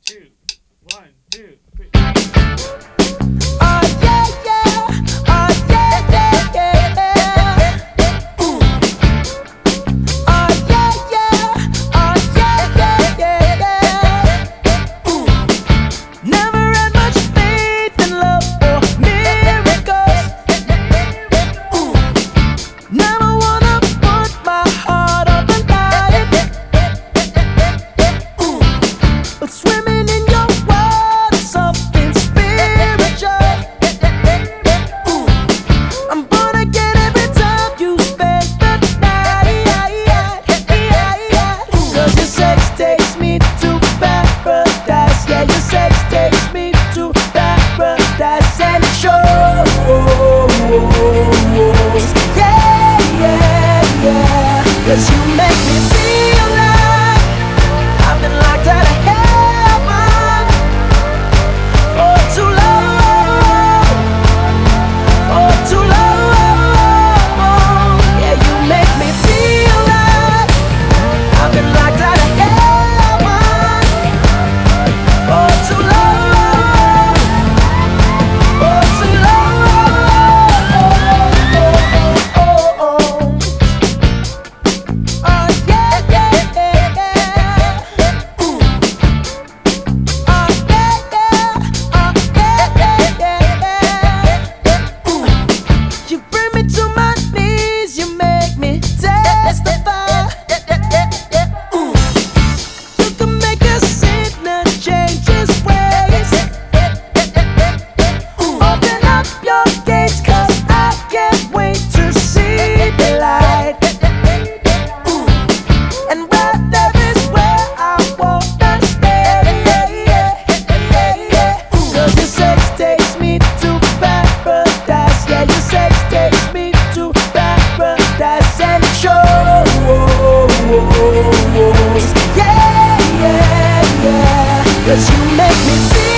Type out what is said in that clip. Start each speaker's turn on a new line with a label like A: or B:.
A: two, one, two, three.
B: Oh yeah, yeah. Oh yeah, yeah, yeah. Ooh. Oh yeah, yeah. Oh yeah, yeah, yeah. Ooh. Never had much faith in love or miracles. Ooh. Never wanna put my heart on the line. Ooh. But swimming in your world is something spiritual. Ooh. I'm gonna get every time you spend the night. 'Cause your sex takes me to paradise. Yeah, your sex takes me to paradise. And it shows. Yeah, yeah, yeah. 'Cause you make me feel like I've been locked out of heaven for too long, for too long. Yeah, you make me feel like I've been locked out of heaven for too long, for too long. Oh yeah, yeah, yeah, yeah. Ooh. Oh yeah, yeah. Oh yeah, yeah, yeah. Ooh. You bring me to my knees, you make me testify. Ooh. You can make a sinner change his ways. Open up your gates, 'cause I can't wait to see the light. Ooh. And right there is where I wanna stay. 'Cause your sex takes me to paradise. Yeah, your sex takes me to paradise. And it shows. Yeah, yeah, yeah. 'Cause you make me feel